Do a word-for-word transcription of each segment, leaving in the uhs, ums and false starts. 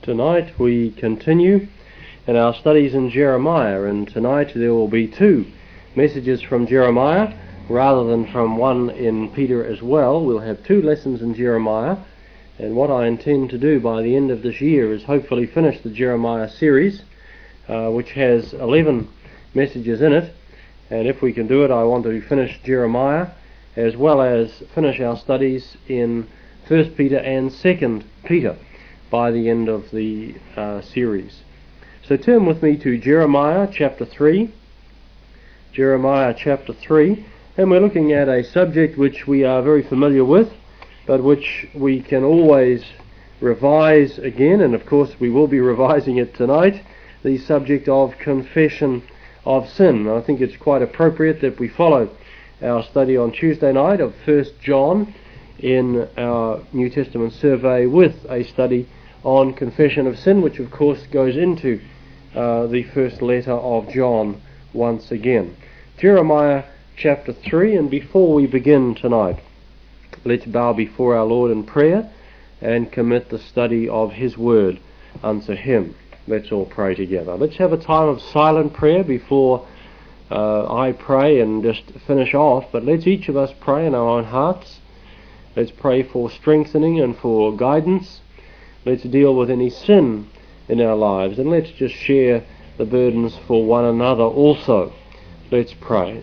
Tonight we continue in our studies in Jeremiah, and tonight there will be two messages from Jeremiah rather than from one in Peter as well. We'll have two lessons in Jeremiah, and what I intend to do by the end of this year is hopefully finish the Jeremiah series, uh, which has eleven messages in it, and if we can do it, I want to finish Jeremiah as well as finish our studies in First Peter and Second Peter by the end of the uh, series. So turn with me to Jeremiah chapter three. Jeremiah chapter three, and we're looking at a subject which we are very familiar with, but which we can always revise again, and of course we will be revising it tonight, the subject of confession of sin. I think it's quite appropriate that we follow our study on Tuesday night of First John in our New Testament survey with a study on confession of sin, which of course goes into uh, the first letter of John once again. Jeremiah chapter three, and before we begin tonight, let's bow before our Lord in prayer and commit the study of His Word unto Him. Let's all pray together. Let's have a time of silent prayer before uh, I pray and just finish off, but let's each of us pray in our own hearts. Let's pray for strengthening and for guidance. Let's deal with any sin in our lives, and let's just share the burdens for one another also. Let's pray.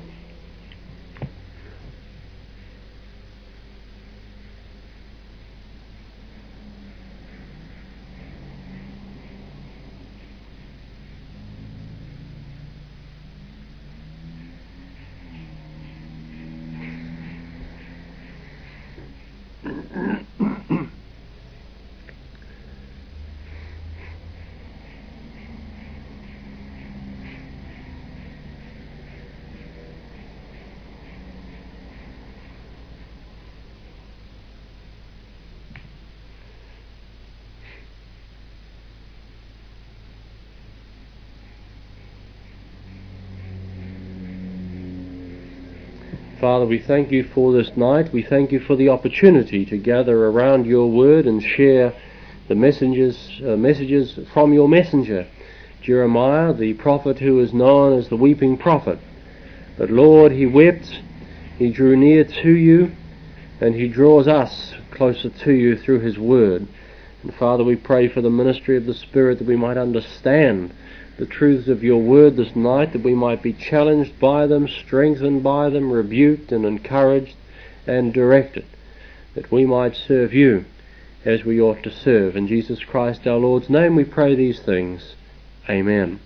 Father, we thank you for this night. We thank you for the opportunity to gather around your word and share the messengers, uh, messages from your messenger, Jeremiah, the prophet who is known as the weeping prophet. But Lord, he wept, he drew near to you, and he draws us closer to you through his word. And Father, we pray for the ministry of the Spirit, that we might understand the truths of your word this night, that we might be challenged by them, strengthened by them, rebuked and encouraged and directed, that we might serve you as we ought to serve. In Jesus Christ our Lord's name we pray these things. Amen.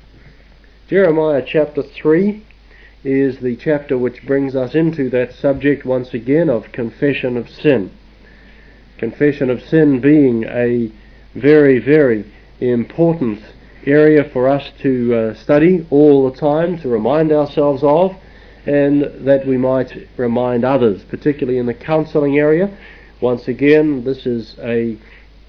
Jeremiah chapter three is the chapter which brings us into that subject once again of confession of sin. Confession of sin being a very, very important area for us to uh, study all the time, to remind ourselves of, and that we might remind others, particularly in the counselling area. Once again, this is a,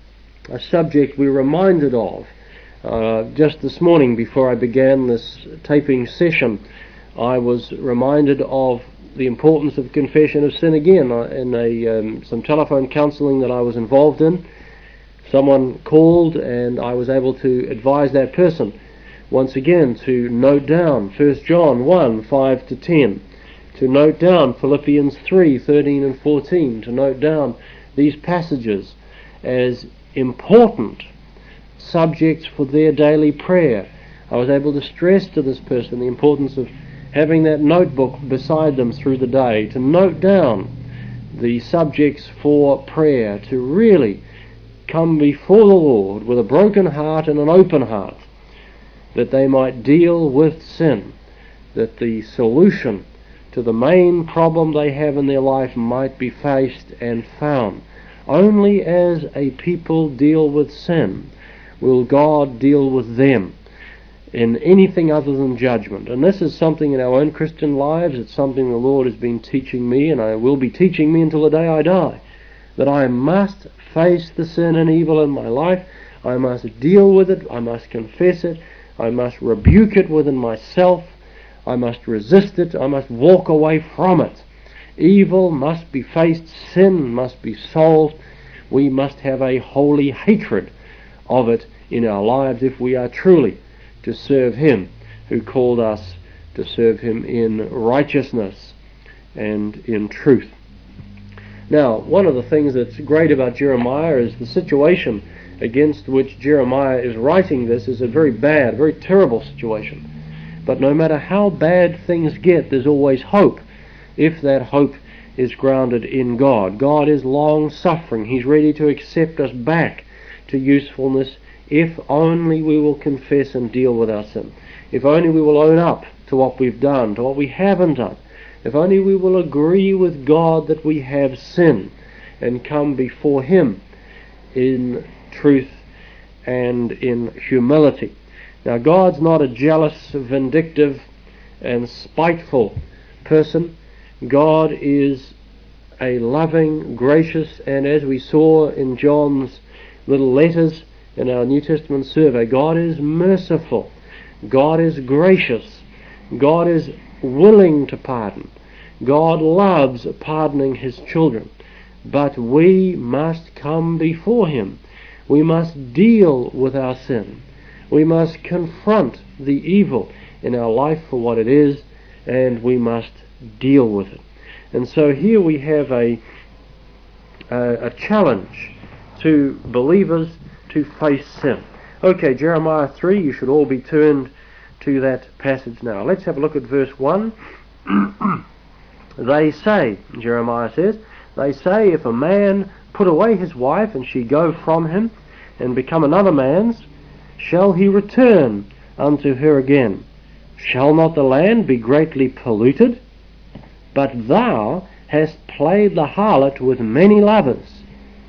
a subject we're reminded of. Uh, just this morning, before I began this taping session, I was reminded of the importance of confession of sin again uh, in a um, some telephone counselling that I was involved in. Someone called and I was able to advise that person once again to note down First John one, five to ten, to note down Philippians three, thirteen and fourteen, to note down these passages as important subjects for their daily prayer. I was able to stress to this person the importance of having that notebook beside them through the day, to note down the subjects for prayer, to really come before the Lord with a broken heart and an open heart, that they might deal with sin, that the solution to the main problem they have in their life might be faced and found. Only as a people deal with sin will God deal with them in anything other than judgment. And this is something in our own Christian lives. It's something the Lord has been teaching me, and I will be teaching me until the day I die, that I must face the sin and evil in my life. I must deal with it. I must confess it. I must rebuke it within myself. I must resist it. I must walk away from it. Evil must be faced. Sin must be solved. We must have a holy hatred of it in our lives if we are truly to serve Him who called us to serve Him in righteousness and in truth. Now, one of the things that's great about Jeremiah is the situation against which Jeremiah is writing this is a very bad, very terrible situation. But no matter how bad things get, there's always hope, if that hope is grounded in God. God is long-suffering. He's ready to accept us back to usefulness if only we will confess and deal with our sin. If only we will own up to what we've done, to what we haven't done. If only we will agree with God that we have sinned and come before Him in truth and in humility. Now, God's not a jealous, vindictive, and spiteful person. God is a loving, gracious, and as we saw in John's little letters in our New Testament survey, God is merciful. God is gracious. God is willing to pardon. God loves pardoning His children. But we must come before Him. We must deal with our sin. We must confront the evil in our life for what it is, and we must deal with it. And so here we have a, a, a challenge to believers to face sin. Okay, Jeremiah three, you should all be turned to that passage now. Let's have a look at verse one. They say, Jeremiah says, they say, if a man put away his wife and she go from him and become another man's, shall he return unto her again? Shall not the land be greatly polluted? But thou hast played the harlot with many lovers.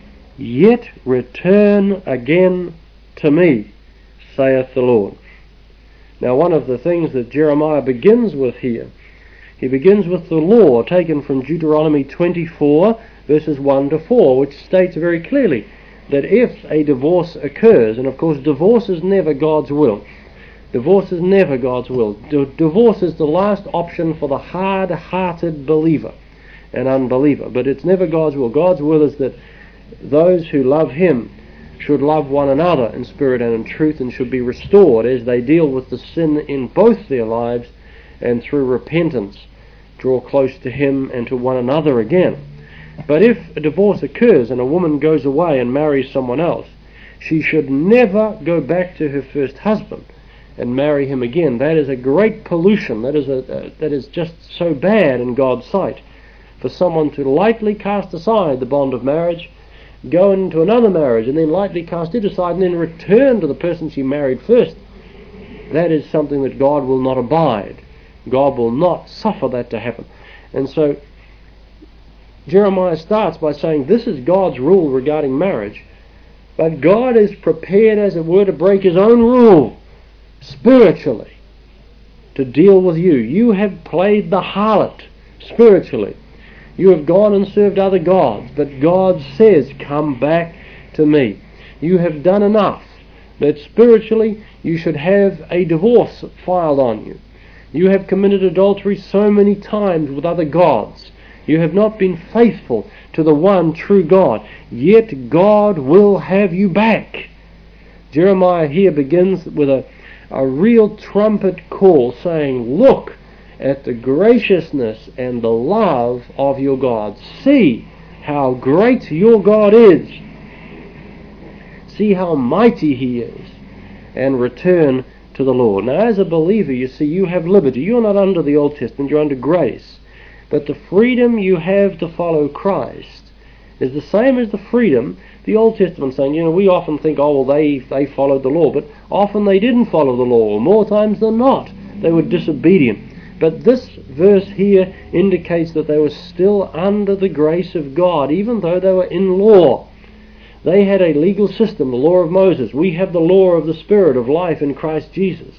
Yet return again to me, saith the Lord. Now, one of the things that Jeremiah begins with here, he begins with the law taken from Deuteronomy twenty-four, verses one to four, which states very clearly that if a divorce occurs, and of course divorce is never God's will, divorce is never God's will. D- divorce is the last option for the hard-hearted believer and unbeliever, but it's never God's will. God's will is that those who love Him should love one another in spirit and in truth, and should be restored as they deal with the sin in both their lives, and through repentance draw close to Him and to one another again. But if a divorce occurs and a woman goes away and marries someone else, she should never go back to her first husband and marry him again. That is a great pollution. That is a uh, that is just so bad in God's sight, for someone to lightly cast aside the bond of marriage, go into another marriage, and then lightly cast it aside, and then return to the person she married first. That is something that God will not abide. God will not suffer that to happen. And so Jeremiah starts by saying this is God's rule regarding marriage, but God is prepared, as it were, to break His own rule spiritually to deal with you. You have played the harlot spiritually. You have gone and served other gods, but God says, come back to me. You have done enough that spiritually you should have a divorce filed on you. You have committed adultery so many times with other gods. You have not been faithful to the one true God. Yet God will have you back. Jeremiah here begins with a, a real trumpet call saying, look at the graciousness and the love of your God. See how great your God is. See how mighty He is. And return to the Lord. Now, as a believer, you see, you have liberty. You're not under the Old Testament, you're under grace. But the freedom you have to follow Christ is the same as the freedom the Old Testament saying, you know, we often think, oh, well, they, they followed the law, but often they didn't follow the law. More times than not, they were disobedient. But this verse here indicates that they were still under the grace of God, even though they were in law. They had a legal system, the law of Moses. We have the law of the Spirit of life in Christ Jesus.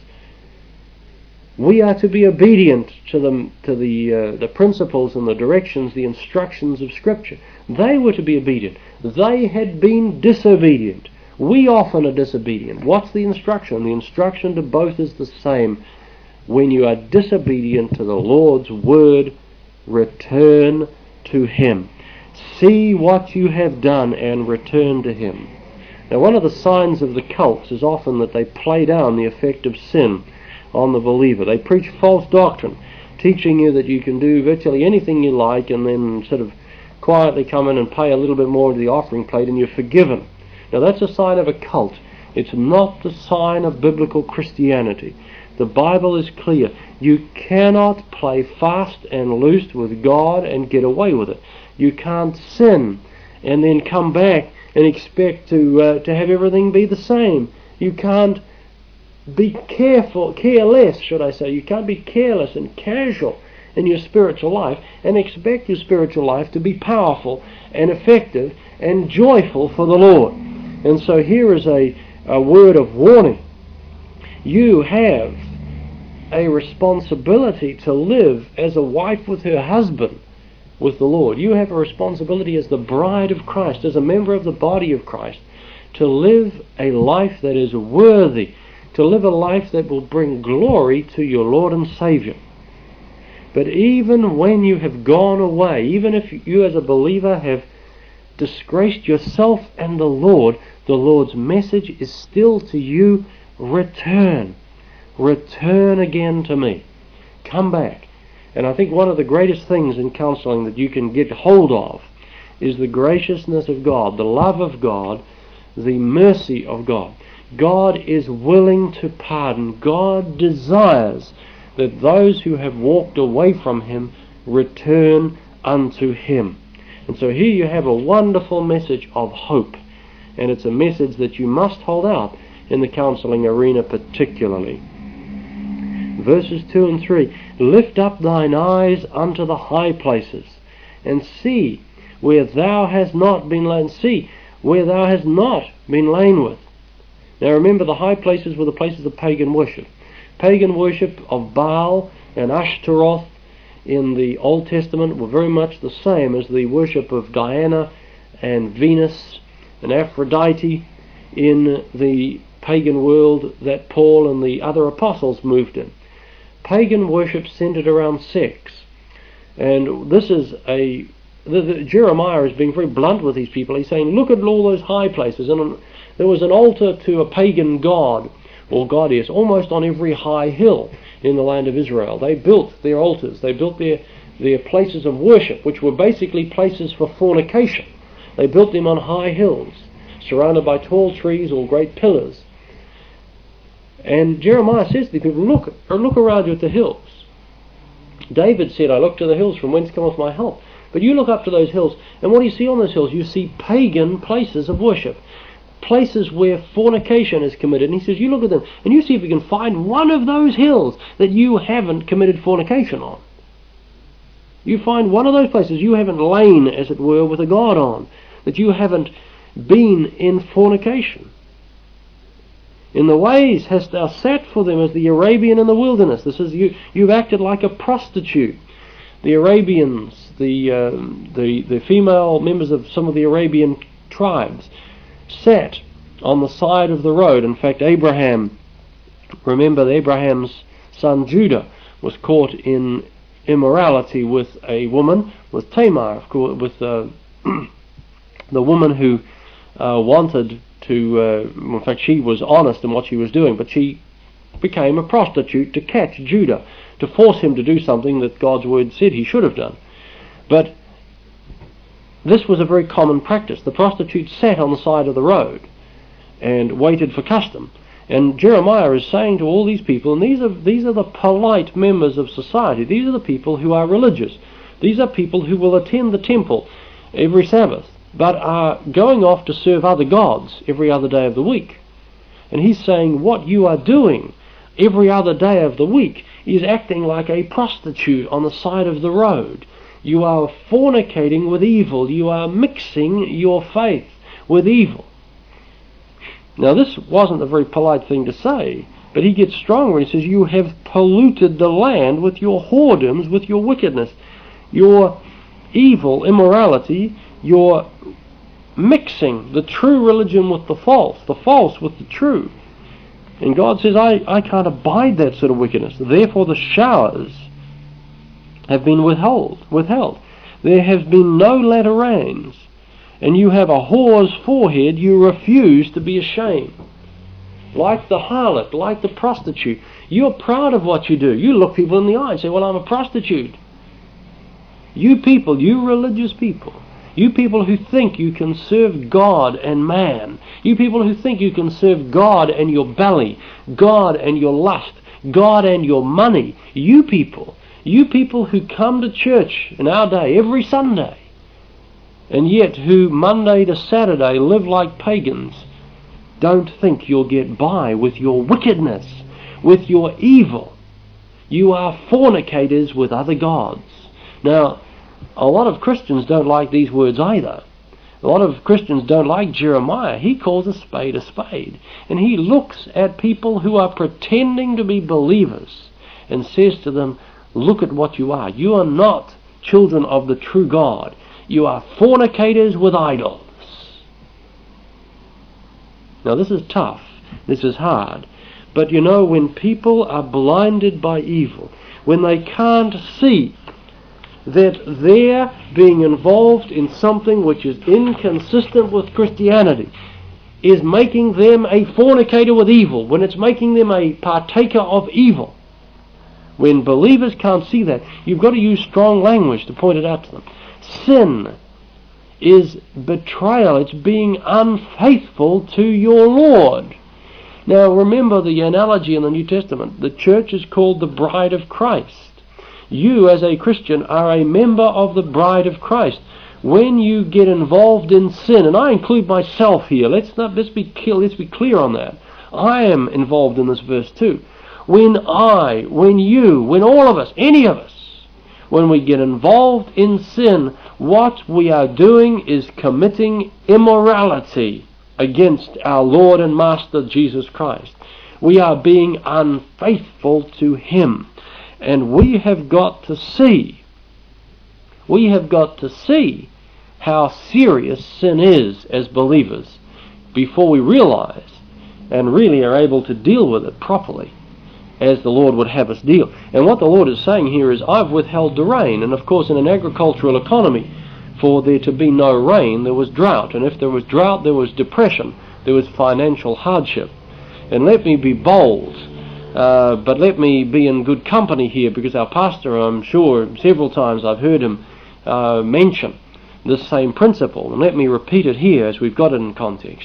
We are to be obedient to the, to the, uh, the principles and the directions, the instructions of Scripture. They were to be obedient. They had been disobedient. We often are disobedient. What's the instruction? The instruction to both is the same. When you are disobedient to the Lord's word, return to Him. See what you have done and return to Him. Now, one of the signs of the cults is often that they play down the effect of sin on the believer. They preach false doctrine, teaching you that you can do virtually anything you like and then sort of quietly come in and pay a little bit more into the offering plate and you're forgiven. Now, that's a sign of a cult. It's not the sign of biblical Christianity. The Bible is clear. You cannot play fast and loose with God and get away with it. You can't sin and then come back and expect to uh, to have everything be the same. You can't be careful, careless, should I say. You can't be careless and casual in your spiritual life and expect your spiritual life to be powerful and effective and joyful for the Lord. And so here is a, a word of warning. You have a responsibility to live as a wife with her husband with the Lord. You have a responsibility as the bride of Christ, as a member of the body of Christ, to live a life that is worthy, to live a life that will bring glory to your Lord and Saviour. But even when you have gone away, even if you as a believer have disgraced yourself and the Lord, the Lord's message is still to you, return. Return again to me. Come back. And I think one of the greatest things in counseling that you can get hold of is the graciousness of God, the love of God, the mercy of God. God is willing to pardon. God desires that those who have walked away from Him return unto Him. And so here you have a wonderful message of hope. And it's a message that you must hold out in the counseling arena particularly. Verses two and three, lift up thine eyes unto the high places, and see where thou hast not been lain. See where thou hast not been lain with. Now remember, the high places were the places of pagan worship. Pagan worship of Baal and Ashtaroth in the Old Testament were very much the same as the worship of Diana and Venus and Aphrodite in the pagan world that Paul and the other apostles moved in. Pagan worship centered around sex. And this is a... The, the, Jeremiah is being very blunt with these people. He's saying, look at all those high places. And on, there was an altar to a pagan god or goddess almost on every high hill in the land of Israel. They built their altars. They built their, their places of worship, which were basically places for fornication. They built them on high hills, surrounded by tall trees or great pillars. And Jeremiah says to the people, look, or look around you at the hills. David said, I look to the hills from whence cometh my help. But you look up to those hills, and what do you see on those hills? You see pagan places of worship, places where fornication is committed. And he says, you look at them, and you see if you can find one of those hills that you haven't committed fornication on. You find one of those places you haven't lain, as it were, with a god on, that you haven't been in fornication. In the ways hast thou sat for them as the Arabian in the wilderness. This is you. You've acted like a prostitute. The Arabians, the uh, the the female members of some of the Arabian tribes, sat on the side of the road. In fact, Abraham, remember Abraham's son Judah was caught in immorality with a woman, with Tamar, of course, with uh, the woman who uh, wanted to, uh, in fact she was honest in what she was doing, but she became a prostitute to catch Judah, to force him to do something that God's word said he should have done. But this was a very common practice. The prostitute sat on the side of the road and waited for custom. And Jeremiah is saying to all these people, and these are these are the polite members of society, these are the people who are religious, these are people who will attend the temple every Sabbath, but are going off to serve other gods every other day of the week. And he's saying what you are doing every other day of the week is acting like a prostitute on the side of the road. You are fornicating with evil. You are mixing your faith with evil. Now this wasn't a very polite thing to say, but he gets stronger. He says, you have polluted the land with your whoredoms, with your wickedness, your evil, immorality. You're mixing the true religion with the false, the false with the true. And God says, I, I can't abide that sort of wickedness. Therefore the showers have been withheld, withheld. There have been no latter rains, and you have a whore's forehead, you refuse to be ashamed. Like the harlot, like the prostitute, you're proud of what you do. You look people in the eye and say, well, I'm a prostitute. You people, you religious people, you people who think you can serve God and man, you people who think you can serve God and your belly, God and your lust, God and your money, you people, you people who come to church in our day every Sunday, and yet who Monday to Saturday live like pagans, don't think you'll get by with your wickedness, with your evil. You are fornicators with other gods. Now, a lot of Christians don't like these words either. A lot of Christians don't like Jeremiah. He calls a spade a spade. And he looks at people who are pretending to be believers and says to them, look at what you are. You are not children of the true God. You are fornicators with idols. Now this is tough. This is hard. But you know, when people are blinded by evil, when they can't see that they're being involved in something which is inconsistent with Christianity, is making them a fornicator with evil, when it's making them a partaker of evil, when believers can't see that, you've got to use strong language to point it out to them. Sin is betrayal. It's being unfaithful to your Lord. Now remember the analogy in the New Testament. The church is called the bride of Christ. You as a Christian are a member of the bride of Christ. When you get involved in sin, and I include myself here, let's not let's be let's be clear on that. I am involved in this verse too. When I, when you, when all of us, any of us, when we get involved in sin, what we are doing is committing immorality against our Lord and Master Jesus Christ. We are being unfaithful to Him. And we have got to see, we have got to see how serious sin is as believers before we realize and really are able to deal with it properly as the Lord would have us deal. And what the Lord is saying here is, I've withheld the rain. And of course in an agricultural economy, for there to be no rain, there was drought. And if there was drought, there was depression. There was financial hardship. And let me be bold. Uh, but let me be in good company here, because our pastor, I'm sure several times I've heard him uh, mention this same principle, and let me repeat it here as we've got it in context.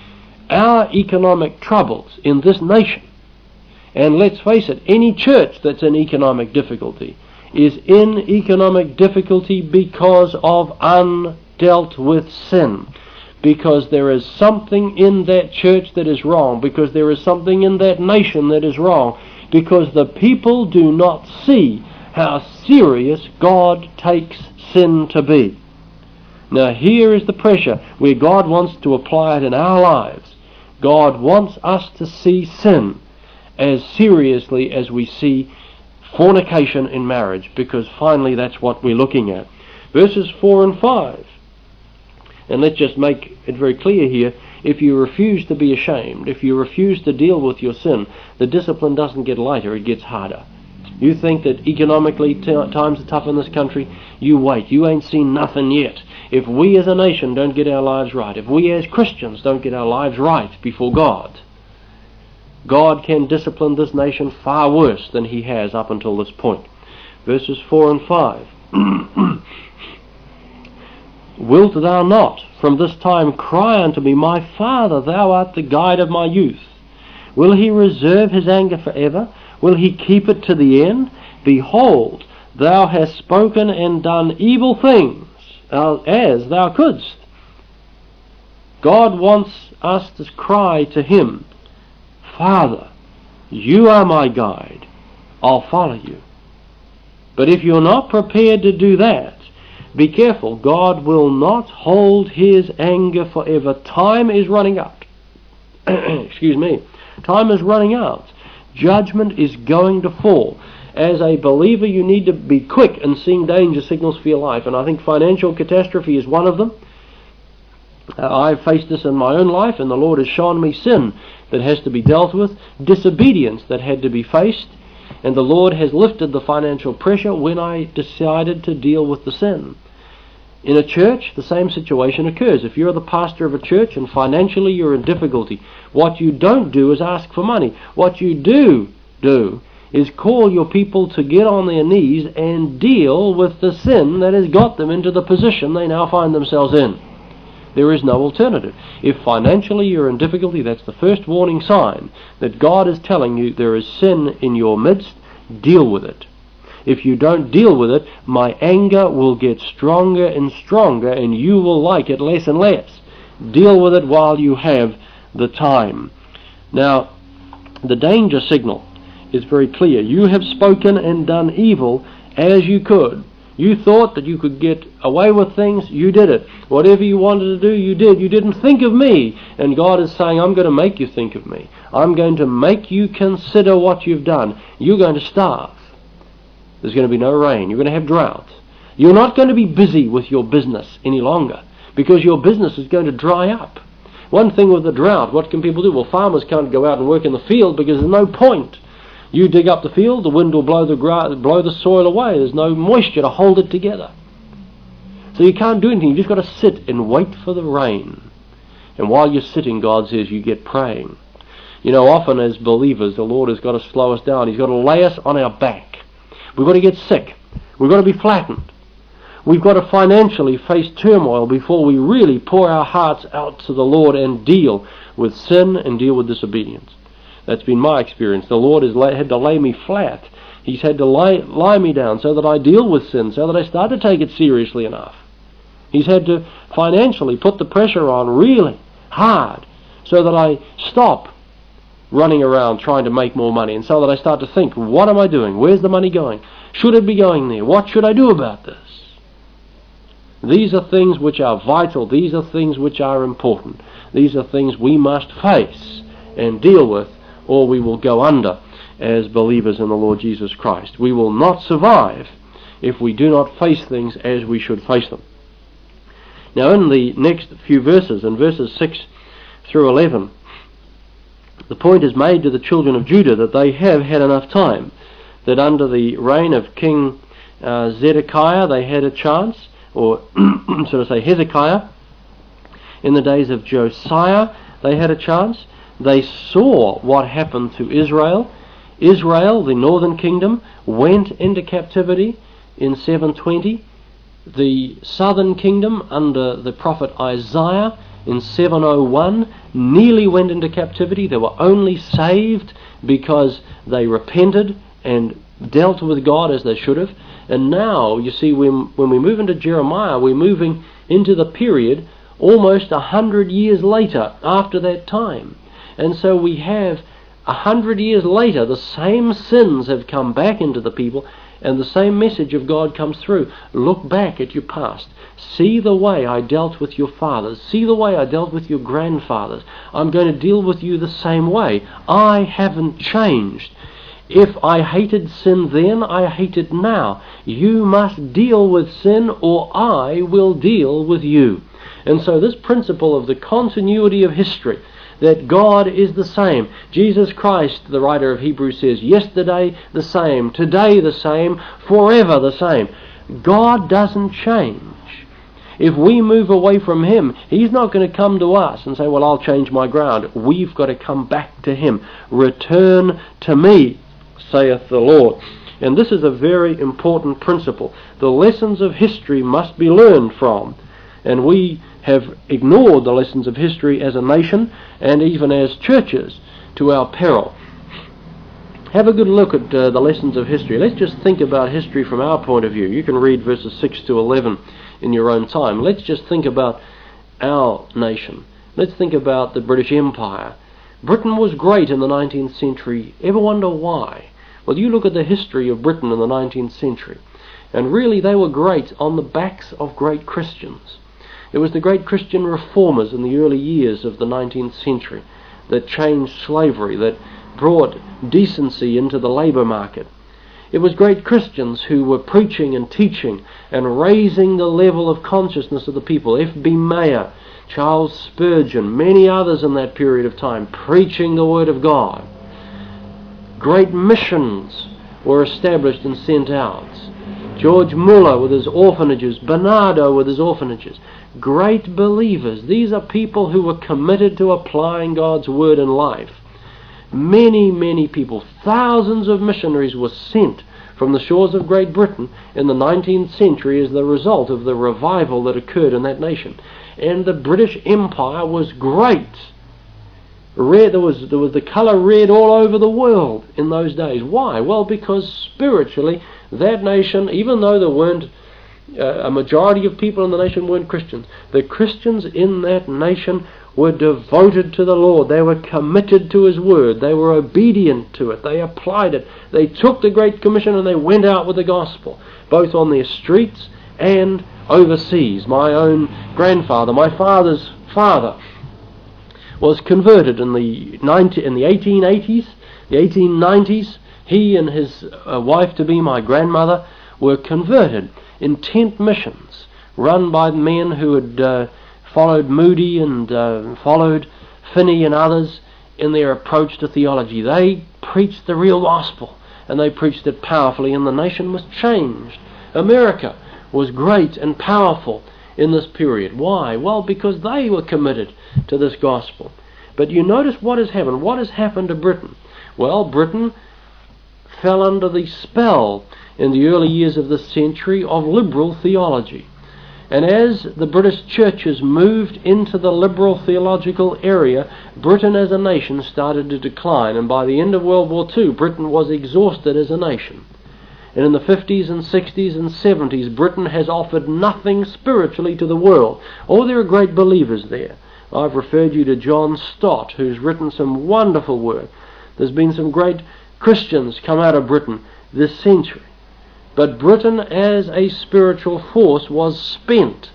Our economic troubles in this nation, and let's face it, any church that's in economic difficulty is in economic difficulty because of undealt with sin. Because there is something in that church that is wrong, because there is something in that nation that is wrong, because the people do not see how serious God takes sin to be. Now here is the pressure where God wants to apply it in our lives. God wants us to see sin as seriously as we see fornication in marriage, because finally that's what we're looking at. Verses four and five. And let's just make it very clear here, if you refuse to be ashamed, if you refuse to deal with your sin, the discipline doesn't get lighter, it gets harder. You think that economically t- times are tough in this country? You wait, you ain't seen nothing yet. If we as a nation don't get our lives right, if we as Christians don't get our lives right before God, God can discipline this nation far worse than He has up until this point. Verses four and five. Wilt thou not from this time cry unto me, My Father, thou art the guide of my youth? Will He reserve His anger forever? Will He keep it to the end? Behold, thou hast spoken and done evil things, as thou couldst. God wants us to cry to Him, Father, you are my guide, I'll follow you. But if you're not prepared to do that, be careful, God will not hold His anger forever. Time is running out. Excuse me. Time is running out. Judgment is going to fall. As a believer, you need to be quick in seeing danger signals for your life, and I think financial catastrophe is one of them. Uh, I've faced this in my own life, and the Lord has shown me sin that has to be dealt with, disobedience that had to be faced, and the Lord has lifted the financial pressure when I decided to deal with the sin. In a church, the same situation occurs. If you're the pastor of a church and financially you're in difficulty, what you don't do is ask for money. What you do do is call your people to get on their knees and deal with the sin that has got them into the position they now find themselves in. There is no alternative. If financially you're in difficulty, that's the first warning sign that God is telling you there is sin in your midst. Deal with it. If you don't deal with it, my anger will get stronger and stronger, and you will like it less and less. Deal with it while you have the time. Now, the danger signal is very clear. You have spoken and done evil as you could. You thought that you could get away with things, you did it. Whatever you wanted to do, you did. You didn't think of me. And God is saying, I'm going to make you think of me. I'm going to make you consider what you've done. You're going to starve. There's going to be no rain. You're going to have drought. You're not going to be busy with your business any longer because your business is going to dry up. One thing with the drought, what can people do? Well, farmers can't go out and work in the field because there's no point. You dig up the field, the wind will blow the gra- blow the soil away. There's no moisture to hold it together. So you can't do anything. You've just got to sit and wait for the rain. And while you're sitting, God says, you get praying. You know, often as believers, the Lord has got to slow us down. He's got to lay us on our back. We've got to get sick. We've got to be flattened. We've got to financially face turmoil before we really pour our hearts out to the Lord and deal with sin and deal with disobedience. That's been my experience. The Lord has had to lay me flat. He's had to lie, lie me down so that I deal with sin, so that I start to take it seriously enough. He's had to financially put the pressure on really hard so that I stop running around trying to make more money, and so that I start to think, what am I doing? Where's the money going? Should it be going there? What should I do about this? These are things which are vital. These are things which are important. These are things we must face and deal with, or we will go under as believers in the Lord Jesus Christ. We will not survive if we do not face things as we should face them. Now in the next few verses, in verses six through eleven, the point is made to the children of Judah that they have had enough time, that under the reign of King uh, Zedekiah they had a chance, or should I say Hezekiah. In the days of Josiah they had a chance. They saw what happened to Israel. Israel, the northern kingdom, went into captivity in seven twenty. The southern kingdom under the prophet Isaiah in seven oh one nearly went into captivity. They were only saved because they repented and dealt with God as they should have. And now, you see, when, when we move into Jeremiah, we're moving into the period almost a hundred years later after that time. And so we have a hundred years later, the same sins have come back into the people, and the same message of God comes through. Look back at your past. See the way I dealt with your fathers. See the way I dealt with your grandfathers. I'm going to deal with you the same way. I haven't changed. If I hated sin then, I hate it now. You must deal with sin, or I will deal with you. And so this principle of the continuity of history, that God is the same. Jesus Christ, the writer of Hebrews says, yesterday the same, today the same, forever the same. God doesn't change. If we move away from Him, He's not going to come to us and say, well, I'll change my ground. We've got to come back to Him. Return to me, saith the Lord. And this is a very important principle. The lessons of history must be learned from. And we have ignored the lessons of history as a nation and even as churches to our peril. Have a good look at uh, the lessons of history. Let's just think about history from our point of view. You can read verses six to eleven in your own time. Let's just think about our nation. Let's think about the British Empire. Britain was great in the nineteenth century. Ever wonder why? Well, you look at the history of Britain in the nineteenth century, and really they were great on the backs of great Christians. It was the great Christian reformers in the early years of the nineteenth century that changed slavery, that brought decency into the labour market. It was great Christians who were preaching and teaching and raising the level of consciousness of the people. F B Mayer, Charles Spurgeon, many others in that period of time, preaching the Word of God. Great missions were established and sent out. George Muller with his orphanages, Bernardo with his orphanages. Great believers. These are people who were committed to applying God's word in life. Many, many people, thousands of missionaries were sent from the shores of Great Britain in the nineteenth century as the result of the revival that occurred in that nation. And the British Empire was great. Red, there was, there was the colour red all over the world in those days. Why? Well, because spiritually that nation, even though there weren't uh, a majority of people in the nation weren't Christians, the Christians in that nation were devoted to the Lord. They were committed to His word. They were obedient to it. They applied it. They took the Great Commission and they went out with the gospel, both on their streets and overseas. My own grandfather, my father's father, was converted in the ninety, in the eighteen eighties, the eighteen nineties. He and his uh, wife-to-be, my grandmother, were converted in tent missions run by men who had uh, followed Moody and uh, followed Finney and others in their approach to theology. They preached the real gospel, and they preached it powerfully, and the nation was changed. America was great and powerful in this period. Why? Well, because they were committed to this gospel. But you notice what has happened. What has happened to Britain? Well, Britain fell under the spell in the early years of this century of liberal theology. And as the British churches moved into the liberal theological area, Britain as a nation started to decline. And by the end of World War Two, Britain was exhausted as a nation. And in the fifties and sixties and seventies, Britain has offered nothing spiritually to the world. Oh, there are great believers there. I've referred you to John Stott, who's written some wonderful work. There's been some great Christians come out of Britain this century. But Britain as a spiritual force was spent.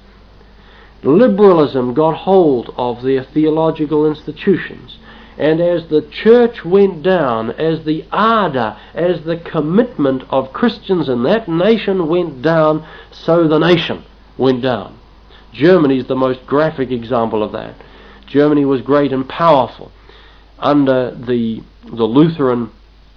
Liberalism got hold of their theological institutions. And as the church went down, as the ardour, as the commitment of Christians in that nation went down, so the nation went down. Germany is the most graphic example of that. Germany was great and powerful under the, the Lutheran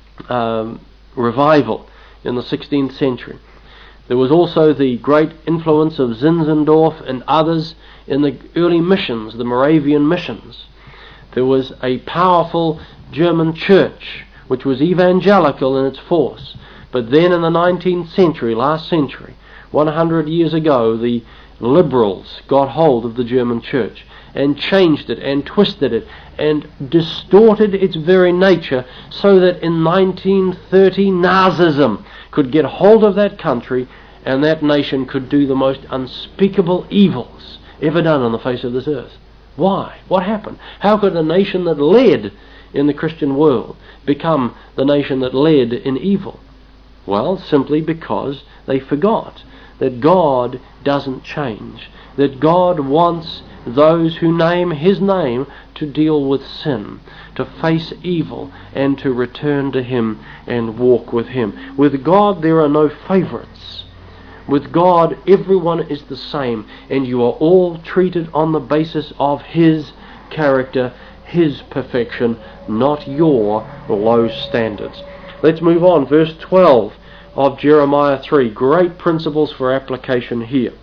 um, revival in the sixteenth century. There was also the great influence of Zinzendorf and others in the early missions, the Moravian missions. There was a powerful German church which was evangelical in its force. But then in the nineteenth century, last century, one hundred years ago, the liberals got hold of the German church and changed it and twisted it and distorted its very nature, so that in nineteen thirty Nazism could get hold of that country, and that nation could do the most unspeakable evils ever done on the face of this earth. Why? What happened? How could a nation that led in the Christian world become the nation that led in evil? Well, simply because they forgot that God doesn't change, that God wants those who name His name to deal with sin, to face evil, and to return to Him and walk with Him. With God there are no favourites. With God everyone is the same, and you are all treated on the basis of His character, His perfection, not your low standards. Let's move on. Verse twelve of Jeremiah three. Great principles for application here.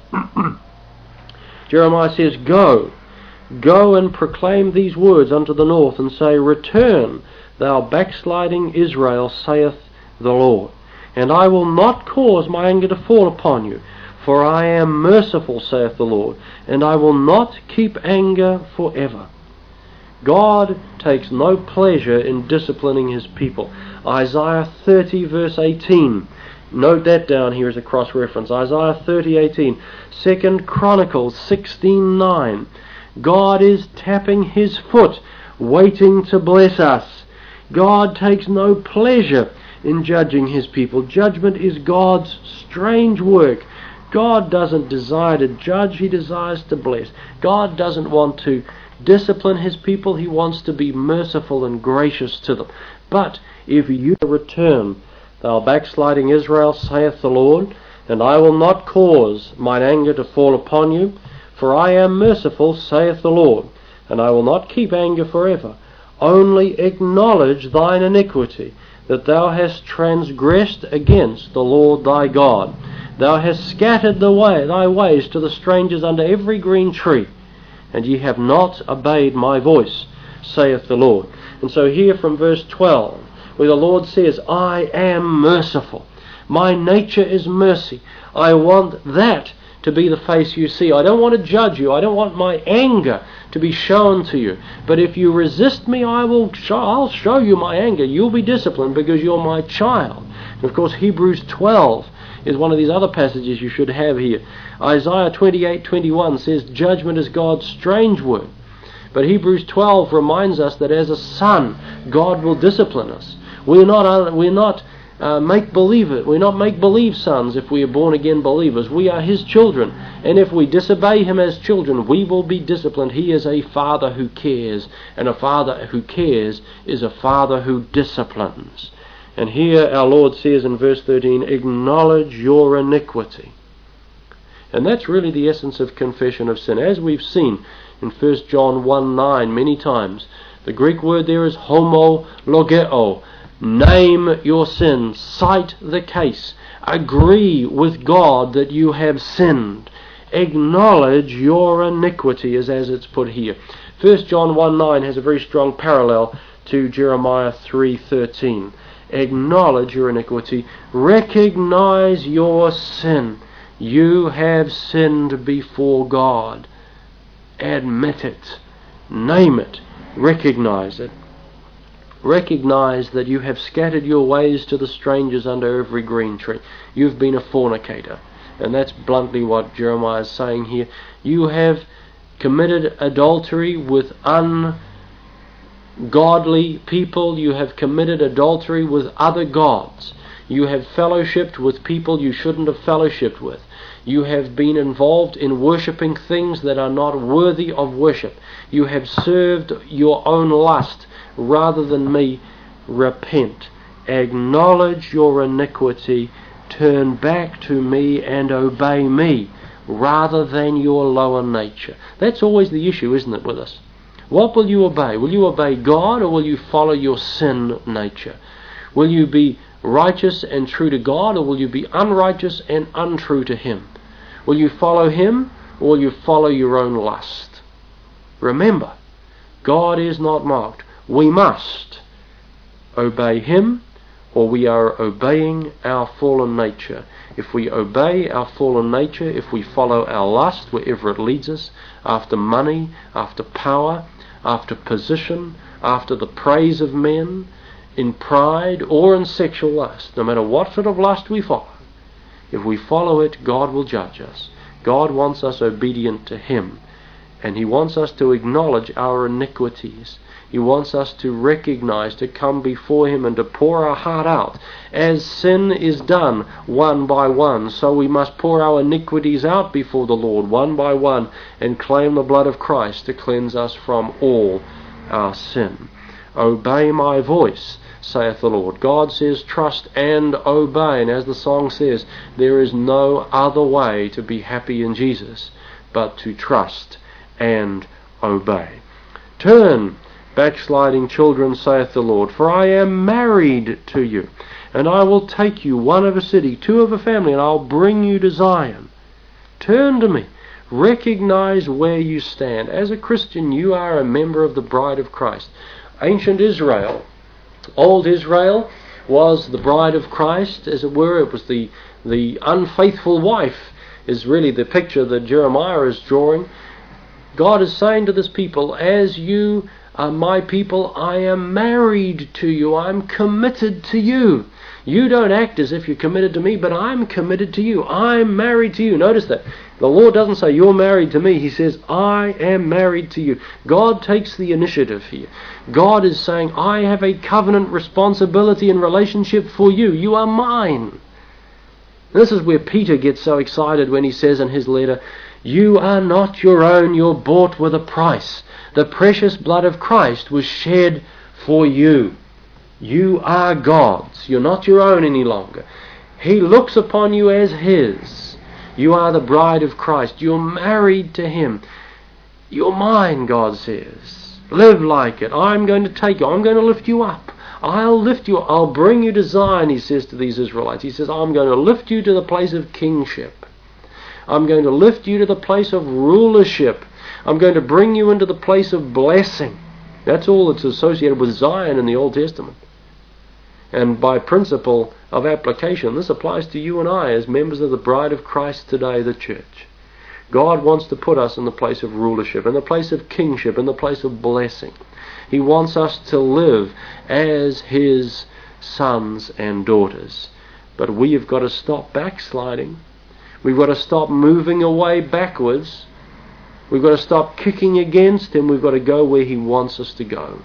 Jeremiah says, Go, go and proclaim these words unto the north, and say, Return, thou backsliding Israel, saith the Lord. And I will not cause my anger to fall upon you, for I am merciful, saith the Lord, and I will not keep anger forever. God takes no pleasure in disciplining His people. Isaiah thirty verse eighteen. Note that down here as a cross-reference. Isaiah thirty eighteen. Second Chronicles sixteen nine. God is tapping His foot, waiting to bless us. God takes no pleasure in judging His people. Judgment is God's strange work. God doesn't desire to judge, He desires to bless. God doesn't want to discipline His people, He wants to be merciful and gracious to them. But if you return, thou backsliding Israel, saith the Lord, and I will not cause mine anger to fall upon you, for I am merciful, saith the Lord, and I will not keep anger forever. Only acknowledge thine iniquity, that thou hast transgressed against the Lord thy God. Thou hast scattered the way, thy ways to the strangers under every green tree, and ye have not obeyed my voice, saith the Lord. And so here from verse twelve, where the Lord says, I am merciful. My nature is mercy. I want that to be the face you see. I don't want to judge you. I don't want my anger to be shown to you. But if you resist me, I will show, I'll show you my anger. You'll be disciplined because you're my child. And of course, Hebrews twelve is one of these other passages you should have here. Isaiah twenty-eight twenty-one says, judgment is God's strange word. But Hebrews twelve reminds us that as a son, God will discipline us. We're not, we're not uh, make-believe it. We're not make-believe sons if we are born-again believers. We are His children. And if we disobey Him as children, we will be disciplined. He is a Father who cares. And a Father who cares is a Father who disciplines. And here our Lord says in verse thirteen, acknowledge your iniquity. And that's really the essence of confession of sin. As we've seen in First John one nine many times, the Greek word there is homologeo. Name your sin, cite the case, agree with God that you have sinned. Acknowledge your iniquity, is as it's put here. First John one nine has a very strong parallel to Jeremiah three thirteen. Acknowledge your iniquity, recognize your sin. You have sinned before God. Admit it, name it, recognize it. Recognize that you have scattered your ways to the strangers under every green tree. You've been a fornicator. And that's bluntly what Jeremiah is saying here. You have committed adultery with ungodly people. You have committed adultery with other gods. You have fellowshipped with people you shouldn't have fellowshipped with. You have been involved in worshipping things that are not worthy of worship. You have served your own lust rather than me. Repent. Acknowledge your iniquity. Turn back to me and obey me rather than your lower nature. That's always the issue, isn't it, with us? What will you obey? Will you obey God, or will you follow your sin nature? Will you be righteous and true to God, or will you be unrighteous and untrue to Him? Will you follow Him, or will you follow your own lust? Remember, God is not mocked. We must obey Him, or we are obeying our fallen nature. If we obey our fallen nature, if we follow our lust wherever it leads us, after money, after power, after position, after the praise of men, in pride or in sexual lust, no matter what sort of lust we follow, if we follow it, God will judge us. God wants us obedient to Him, and He wants us to acknowledge our iniquities. He wants us to recognize, to come before Him and to pour our heart out. As sin is done one by one, so we must pour our iniquities out before the Lord one by one and claim the blood of Christ to cleanse us from all our sin. Obey my voice, saith the Lord. God says trust and obey, and as the song says, there is no other way to be happy in Jesus but to trust and obey. Turn, backsliding children, saith the Lord, for I am married to you, and I will take you, one of a city, two of a family, and I'll bring you to Zion. Turn to me. Recognize where you stand. As a Christian, you are a member of the bride of Christ. Ancient Israel, old Israel, was the bride of Christ, as it were. It was the, the unfaithful wife, is really the picture that Jeremiah is drawing. God is saying to this people, as you are my people, I am married to you. I'm committed to you. You don't act as if you're committed to me, but I'm committed to you. I'm married to you. Notice that. The Lord doesn't say, you're married to me. He says, I am married to you. God takes the initiative here. God is saying, I have a covenant responsibility and relationship for you. You are mine. This is where Peter gets so excited when he says in his letter, you are not your own, you're bought with a price. The precious blood of Christ was shed for you. You are God's. You're not your own any longer. He looks upon you as His. You are the bride of Christ. You're married to Him. You're mine, God says. Live like it. I'm going to take you. I'm going to lift you up. I'll lift you, I'll bring you to Zion, he says to these Israelites. He says, I'm going to lift you to the place of kingship. I'm going to lift you to the place of rulership. I'm going to bring you into the place of blessing. That's all that's associated with Zion in the Old Testament. And by principle of application, this applies to you and I as members of the bride of Christ today, the church. God wants to put us in the place of rulership, in the place of kingship, in the place of blessing. He wants us to live as His sons and daughters. But we have got to stop backsliding. We've got to stop moving away backwards. We've got to stop kicking against Him. We've got to go where He wants us to go.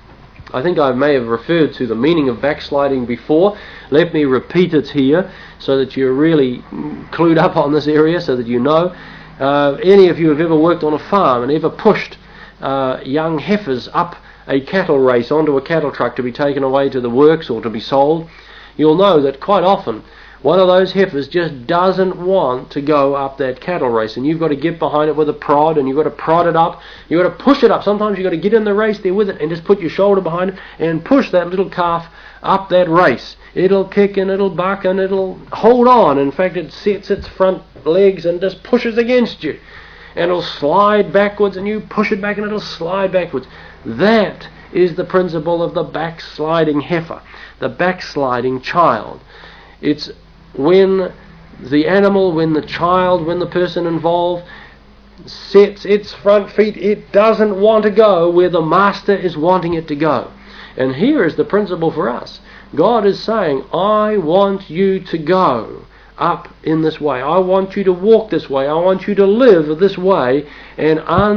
I think I may have referred to the meaning of backsliding before. Let me repeat it here so that you're really clued up on this area, so that you know. Uh, any of you have ever worked on a farm and ever pushed uh, young heifers up a cattle race onto a cattle truck to be taken away to the works or to be sold, you'll know that quite often one of those heifers just doesn't want to go up that cattle race, and you've got to get behind it with a prod, and you've got to prod it up, you've got to push it up. Sometimes you've got to get in the race there with it and just put your shoulder behind it and push that little calf up that race. It'll kick and it'll buck and it'll hold on. In fact, it sets its front legs and just pushes against you, and it'll slide backwards, and you push it back and it'll slide backwards. That is the principle of the backsliding heifer, the backsliding child. It's when the animal, when the child, when the person involved sets its front feet, it doesn't want to go where the master is wanting it to go. And here is the principle for us. God is saying, I want you to go up in this way. I want you to walk this way. I want you to live this way. And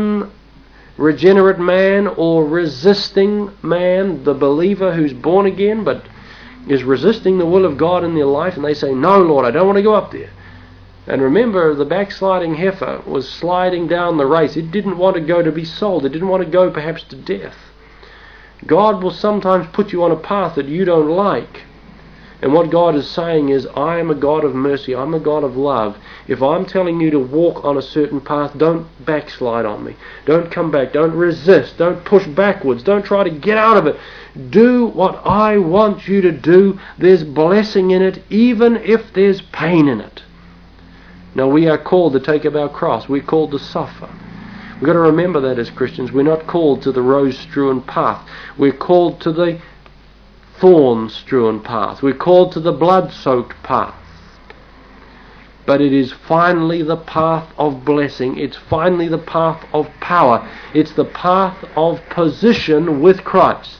unregenerate man or resisting man, the believer who's born again but is resisting the will of God in their life, and they say, no, Lord, I don't want to go up there. And remember, the backsliding heifer was sliding down the race. It didn't want to go to be sold. It didn't want to go perhaps to death. God will sometimes put you on a path that you don't like. And what God is saying is, I am a God of mercy. I'm a God of love. If I'm telling you to walk on a certain path, don't backslide on me. Don't come back. Don't resist. Don't push backwards. Don't try to get out of it. Do what I want you to do. There's blessing in it, even if there's pain in it. Now, we are called to take up our cross. We're called to suffer. We've got to remember that as Christians. We're not called to the rose-strewn path. We're called to the thorn-strewn path. We're called to the blood-soaked path. But it is finally the path of blessing. It's finally the path of power. It's the path of position with Christ.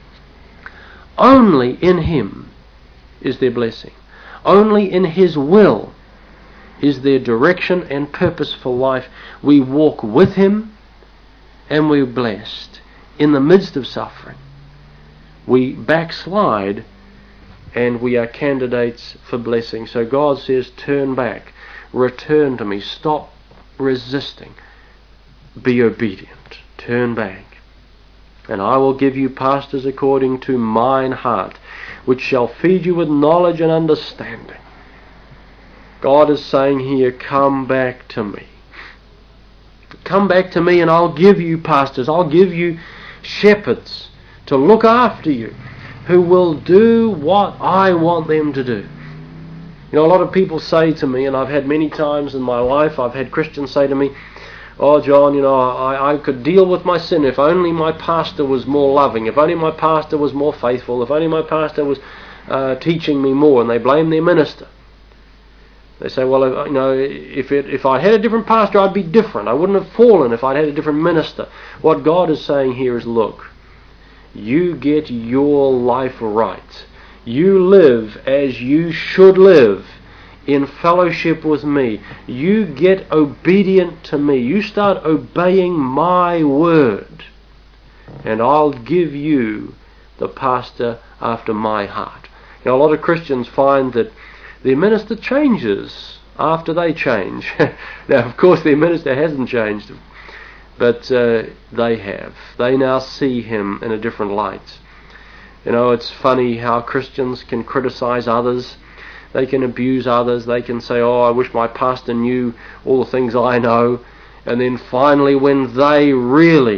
Only in Him is there blessing. Only in His will is there direction and purpose for life. We walk with Him and we're blessed in the midst of suffering. We backslide and we are candidates for blessing. So God says, turn back, return to me, stop resisting, be obedient, turn back. And I will give you pastors according to mine heart, which shall feed you with knowledge and understanding. God is saying here, come back to me. Come back to me and I'll give you pastors, I'll give you shepherds to look after you, who will do what I want them to do. You know, a lot of people say to me, and I've had many times in my life, I've had Christians say to me, oh, John, you know, I, I could deal with my sin if only my pastor was more loving, if only my pastor was more faithful, if only my pastor was uh, teaching me more, and they blame their minister. They say, well, you know, if it, if I had a different pastor, I'd be different. I wouldn't have fallen if I'd had a different minister. What God is saying here is, look, you get your life right. You live as you should live in fellowship with me. You get obedient to me. You start obeying my word, and I'll give you the pastor after my heart. You know, a lot of Christians find that their minister changes after they change. Now, of course, their minister hasn't changed, but uh, they have. They now see him in a different light. You know, it's funny how Christians can criticize others. They can abuse others. They can say, oh, I wish my pastor knew all the things I know. And then finally, when they really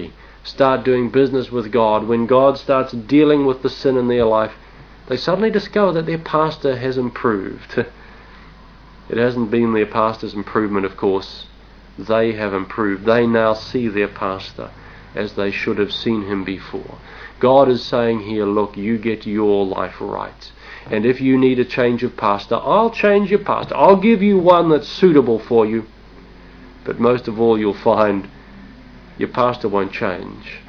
start doing business with God, when God starts dealing with the sin in their life, they suddenly discover that their pastor has improved. It hasn't been their pastor's improvement, of course. They have improved. They now see their pastor as they should have seen him before. God is saying here, look, you get your life right. And if you need a change of pastor, I'll change your pastor. I'll give you one that's suitable for you. But most of all, you'll find your pastor won't change.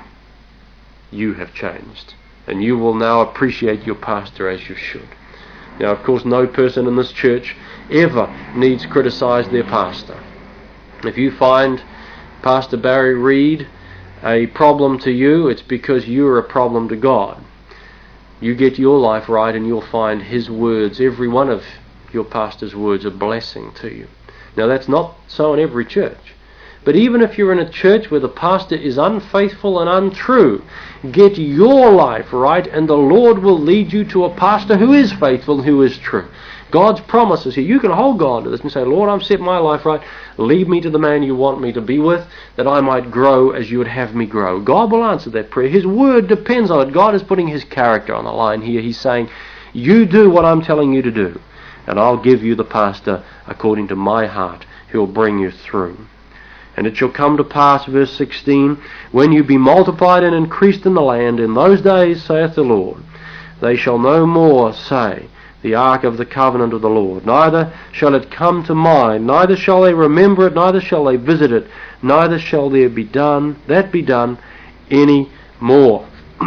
You have changed. And you will now appreciate your pastor as you should. Now, of course, no person in this church ever needs to criticize their pastor. If you find Pastor Barry Reed a problem to you, it's because you're a problem to God. You get your life right and you'll find his words, every one of your pastor's words, a blessing to you. Now, that's not so in every church. But even if you're in a church where the pastor is unfaithful and untrue, get your life right and the Lord will lead you to a pastor who is faithful and who is true. God's promises here. You can hold God to this and say, Lord, I'm setting my life right. Lead me to the man you want me to be with, that I might grow as you would have me grow. God will answer that prayer. His word depends on it. God is putting his character on the line here. He's saying, you do what I'm telling you to do, and I'll give you the pastor according to my heart who will bring you through. And it shall come to pass, verse sixteen, when you be multiplied and increased in the land, in those days, saith the Lord, they shall no more say, the ark of the covenant of the Lord. Neither shall it come to mind, neither shall they remember it, neither shall they visit it, neither shall there be done, that be done any more.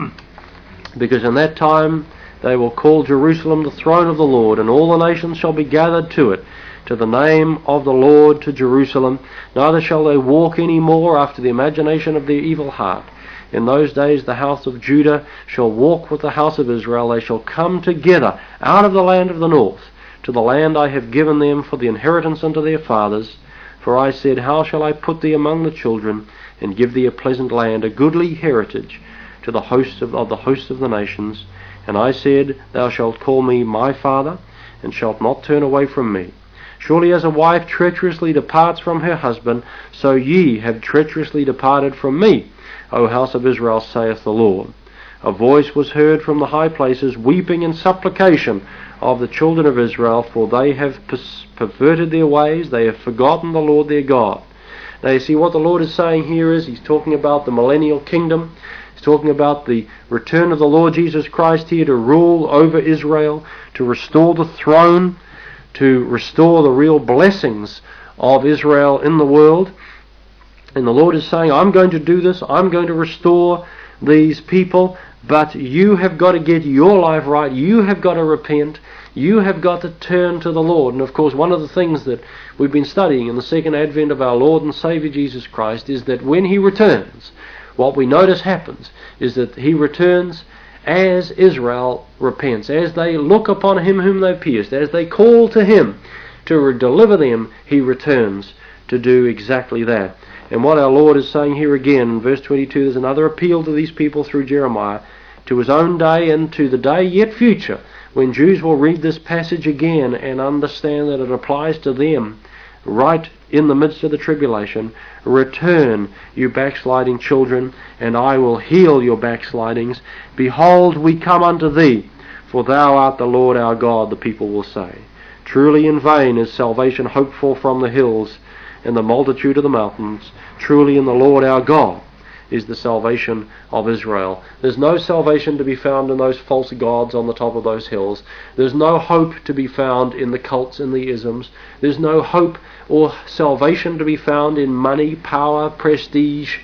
Because in that time they will call Jerusalem the throne of the Lord, and all the nations shall be gathered to it, to the name of the Lord, to Jerusalem. Neither shall they walk any more after the imagination of their evil heart. In those days the house of Judah shall walk with the house of Israel. They shall come together out of the land of the north, to the land I have given them for the inheritance unto their fathers. For I said, how shall I put thee among the children, and give thee a pleasant land, a goodly heritage, to the hosts of, of the hosts of the nations? And I said, thou shalt call me my father, and shalt not turn away from me. Surely as a wife treacherously departs from her husband, so ye have treacherously departed from me, O house of Israel, saith the Lord. A voice was heard from the high places, weeping and supplication of the children of Israel, for they have perverted their ways, they have forgotten the Lord their God. Now you see what the Lord is saying here is, he's talking about the millennial kingdom. He's talking about the return of the Lord Jesus Christ here to rule over Israel, to restore the throne, to restore the real blessings of Israel in the world. And the Lord is saying, I'm going to do this, I'm going to restore these people, but you have got to get your life right, you have got to repent, you have got to turn to the Lord. And of course, one of the things that we've been studying in the second advent of our Lord and Saviour Jesus Christ is that when he returns, what we notice happens is that he returns as Israel repents, as they look upon him whom they pierced, as they call to him to deliver them, he returns to do exactly that. And what our Lord is saying here again, in verse twenty-two, there's another appeal to these people through Jeremiah, to his own day and to the day yet future, when Jews will read this passage again and understand that it applies to them right in the midst of the tribulation. Return, you backsliding children, and I will heal your backslidings. Behold, we come unto thee, for thou art the Lord our God, the people will say. Truly in vain is salvation hoped for from the hills, and the multitude of the mountains. Truly in the Lord our God is the salvation of Israel. There's no salvation to be found in those false gods on the top of those hills. There's no hope to be found in the cults and the isms. There's no hope or salvation to be found in money, power, prestige,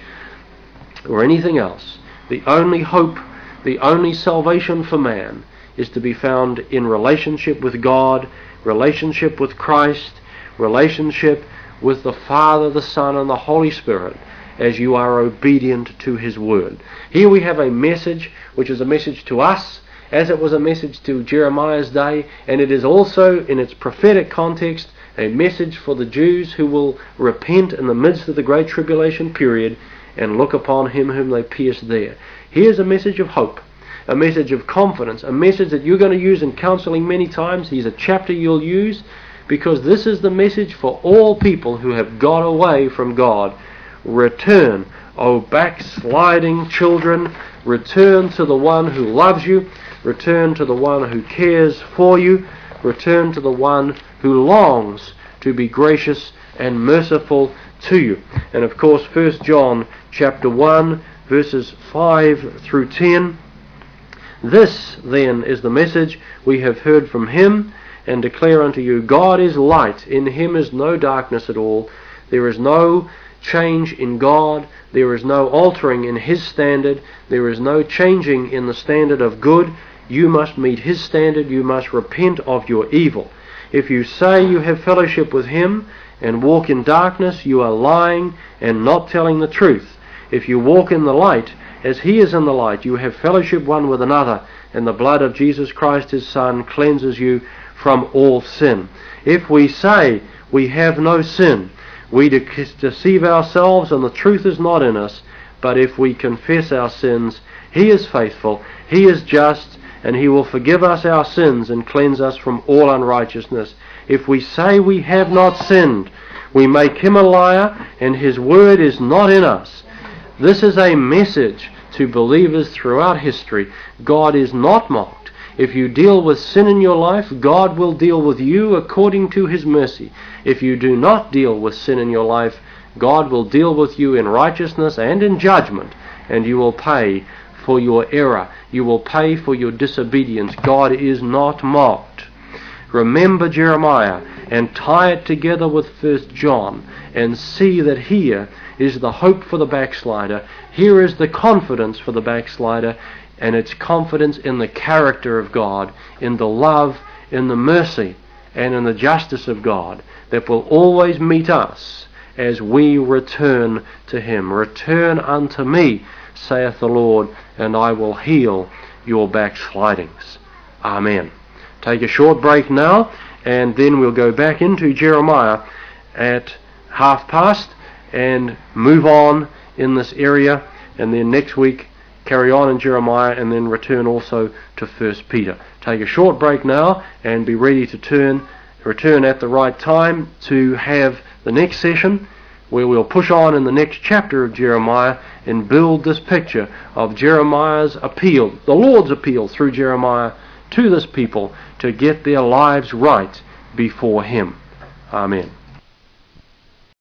or anything else. The only hope, the only salvation for man is to be found in relationship with God, relationship with Christ, relationship with the Father, the Son, and the Holy Spirit, as you are obedient to his word. Here we have a message which is a message to us, as it was a message to Jeremiah's day, and it is also, in its prophetic context, a message for the Jews who will repent in the midst of the great tribulation period and look upon him whom they pierced there. Here's a message of hope, a message of confidence, a message that you're going to use in counseling many times. Here's a chapter you'll use, because this is the message for all people who have got away from God. Return, O backsliding children, return to the one who loves you, return to the one who cares for you, return to the one who longs to be gracious and merciful to you. And of course, First John chapter one, verses five through ten. This then is the message we have heard from him, and declare unto you, God is light, in him is no darkness at all. There is no change in God, there is no altering in his standard, there is no changing in the standard of good. You must meet his standard, you must repent of your evil. If you say you have fellowship with him and walk in darkness, you are lying and not telling the truth. If you walk in the light, as he is in the light, you have fellowship one with another, and the blood of Jesus Christ his Son cleanses you from all sin. If we say we have no sin, we de- deceive ourselves and the truth is not in us. But if we confess our sins, he is faithful, he is just, and he will forgive us our sins and cleanse us from all unrighteousness. If we say we have not sinned, we make him a liar, and his word is not in us. This is a message to believers throughout history. God is not mocked. If you deal with sin in your life, God will deal with you according to his mercy. If you do not deal with sin in your life, God will deal with you in righteousness and in judgment, and you will pay for your error. You will pay for your disobedience. God is not mocked. Remember Jeremiah and tie it together with First John and see that here is the hope for the backslider. Here is the confidence for the backslider, and it's confidence in the character of God, in the love, in the mercy, and in the justice of God that will always meet us as we return to him. Return unto me, saith the Lord, and I will heal your backslidings. Amen. Take a short break now, and then we'll go back into Jeremiah at half past and move on in this area, and then next week carry on in Jeremiah and then return also to First Peter. Take a short break now and be ready to turn, return at the right time to have the next session where we'll push on in the next chapter of Jeremiah and build this picture of Jeremiah's appeal, the Lord's appeal through Jeremiah to this people to get their lives right before him. Amen.